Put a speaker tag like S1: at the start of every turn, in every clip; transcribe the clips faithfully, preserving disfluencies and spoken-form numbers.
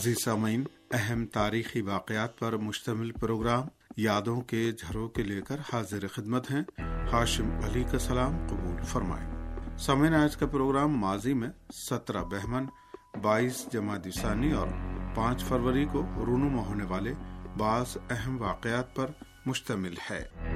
S1: अजीज सामीन, अहम तारीखी वाक़यात पर मुश्तमिल प्रोग्राम यादों के झरोखे लेकर हाजिर खिदमत हैं। हाशिम अली का सलाम कबूल फरमाएं। सामीन, आज का प्रोग्राम माजी में सत्रह बहमन, बाईस जमादिसानी और पाँच फरवरी को रूनुमा होने वाले बास अहम वाक़यात पर मुश्तमिल है।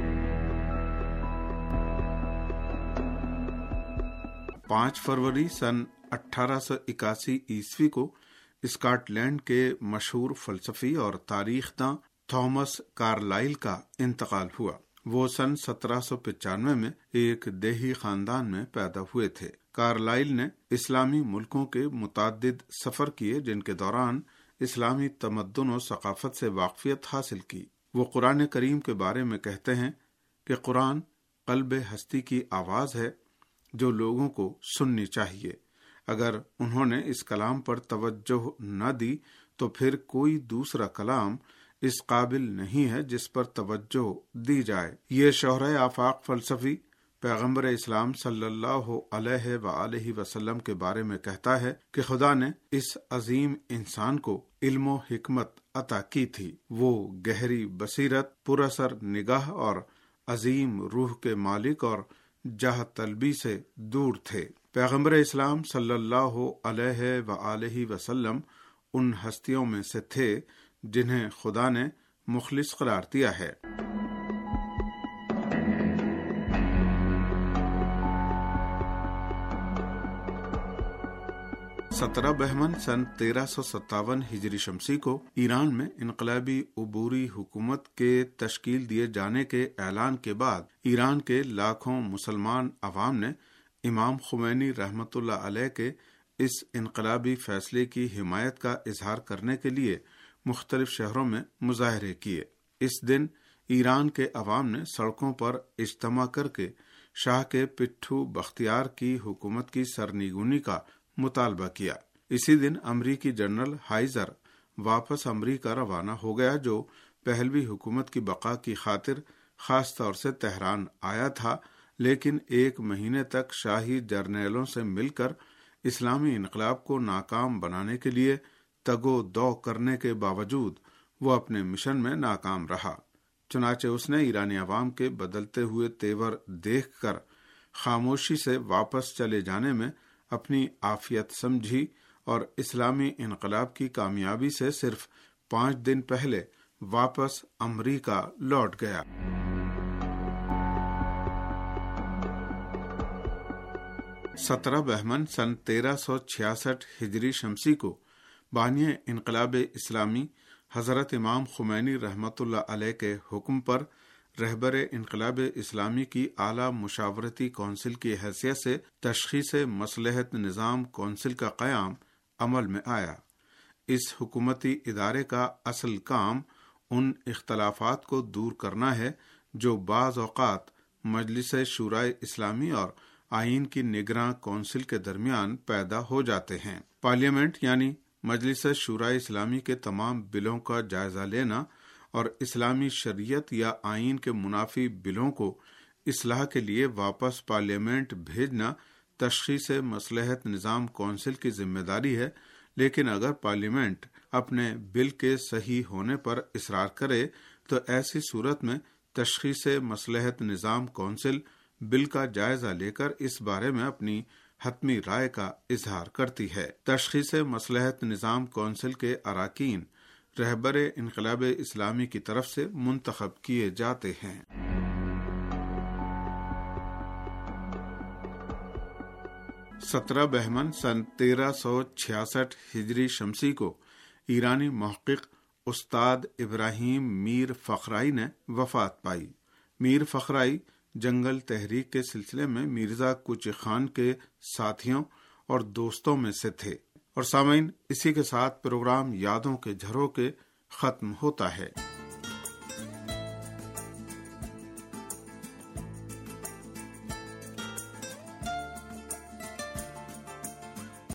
S1: पाँच फरवरी सन अठारह सौ इक्यासी ईस्वी को स्कॉटलैंड के मशहूर फलसफी और तारीखदां थॉमस कार्लाइल का इंतकाल हुआ। वो सन सत्रह सौ पचानवे में एक देही खानदान में पैदा हुए थे। कार्लाइल ने इस्लामी मुल्कों के मुताद्दिद सफर किए, जिनके दौरान इस्लामी तमद्दुन और सकाफत से वाकफियत हासिल की। वो कुरान करीम के बारे में कहते हैं कि कुरान क़ल्ब हस्ती की आवाज़ है जो लोगों को सुननी चाहिए। अगर उन्होंने इस कलाम पर तवज्जो न दी तो फिर कोई दूसरा कलाम इस काबिल नहीं है जिस पर तवज्जो दी जाए। ये शोहरे आफाक फलसफी पैगम्बर इस्लाम सल्लल्लाहु अलैहि वआलैहि वसल्लम के बारे में कहता है कि खुदा ने इस अजीम इंसान को इल्म हिकमत अता की थी। वो गहरी बसीरत, पुरअसर निगाह और अजीम रूह के मालिक और जाह तलबी से दूर थे। पैगम्बर इस्लाम सल्लल्लाहु अलैहि वआलैहि वसल्लम उन हस्तियों में से थे जिन्हें खुदा ने मुखलिस करार दिया है। सत्रह बहमन सन तेरह सौ सत्तावन हिजरी शमसी को ईरान में इनकलाबी उबूरी हुकूमत के तश्कील दिए जाने के ऐलान के बाद ईरान के लाखों मुसलमान अवाम ने इमाम खुमैनी रहमतुल्लाह अलैह के इस इनकलाबी फैसले की हिमायत का इजहार करने के लिए मुख्तलिफ शहरों में मुजाहरे किए। इस दिन ईरान के अवाम ने सड़कों पर इज्तमा करके शाह के पिट्ठू बख्तियार की हुकूमत की सरनिगुनी का मुतालबा किया। इसी दिन अमरीकी जनरल हाइजर वापस अमरीका रवाना हो गया, जो पहलवी हुकूमत की बका की खातिर खास तौर से तेहरान आया था, लेकिन एक महीने तक शाही जर्नैलों से मिलकर इस्लामी इनकलाब को नाकाम बनाने के लिए तगो दो करने के बावजूद वो अपने मिशन में नाकाम रहा। चुनाचे उसने ईरानी अवाम के बदलते हुए तेवर देखकर खामोशी से वापस चले जाने में अपनी आफियत समझी और इस्लामी इनकलाब की कामयाबी से सिर्फ पाँच दिन पहले वापस अमरीका लौट गया। सत्रह बहमन सन तेरह सौ छियासठ हिजरी शमसी को बानिए इनकलाब इस्लामी हजरत इमाम खुमैनी रहमतुल्लाह अलैह के हुक्म पर रहबर इनकलाब इस्लामी की आला मुशावरती कौंसिल की हैसियत से तशखीस मसलहत निज़ाम कौंसिल का क़याम अमल में आया। इस हुकूमती इदारे का असल काम उन इख्तलाफात को दूर करना है जो बाज़ औक़ात मजलिस शूराए इस्लामी और आइन की निगरां कौंसिल के दरमियान पैदा हो जाते हैं। पार्लियामेंट यानी मजलिस शूराए इस्लामी के तमाम बिलों का जायजा लेना और इस्लामी शरीयत या आइन के मुनाफी बिलों को इस्लाह के लिए वापस पार्लियामेंट भेजना तशखीस मसलहत निज़ाम कौंसिल की जिम्मेदारी है। लेकिन अगर पार्लियामेंट अपने बिल के सही होने पर इसरार करे तो ऐसी सूरत में तशखीस मसलहत निज़ाम कौंसिल बिल का जायजा लेकर इस बारे में अपनी हतमी राय का इजहार करती है। तशखीस मसलहत निज़ाम कौंसिल के अराकीन रहबर इनकलाब इस्लामी की तरफ से मुंतखब किए जाते हैं। सत्रह बहमन सन तेरह सौ छियासठ हिजरी शमसी को ईरानी मुहक्किक उस्ताद इब्राहिम मीर फखराई ने वफात पाई। मीर फखराई जंगल तहरीक के सिलसिले में मिर्जा कुच खान के साथियों और दोस्तों में से थे। और सामीन, इसी के साथ प्रोग्राम यादों के झरोखे खत्म होता है।